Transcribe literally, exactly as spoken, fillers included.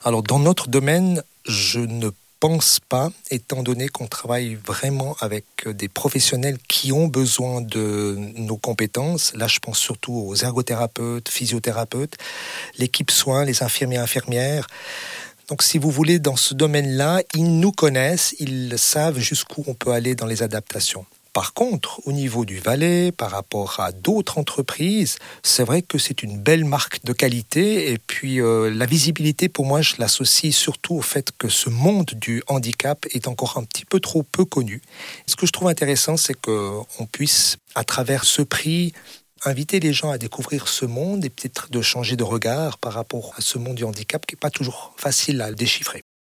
Alors, dans notre domaine, je ne pense pas, étant donné qu'on travaille vraiment avec des professionnels qui ont besoin de nos compétences. Là, je pense surtout aux ergothérapeutes, physiothérapeutes, l'équipe soins, les infirmiers, infirmières. Donc, si vous voulez, dans ce domaine-là, ils nous connaissent, ils savent jusqu'où on peut aller dans les adaptations. Par contre, au niveau du Valais, par rapport à d'autres entreprises, c'est vrai que c'est une belle marque de qualité. Et puis, euh, la visibilité, pour moi, je l'associe surtout au fait que ce monde du handicap est encore un petit peu trop peu connu. Ce que je trouve intéressant, c'est qu'on puisse, à travers ce prix, inviter les gens à découvrir ce monde et peut-être de changer de regard par rapport à ce monde du handicap qui n'est pas toujours facile à déchiffrer.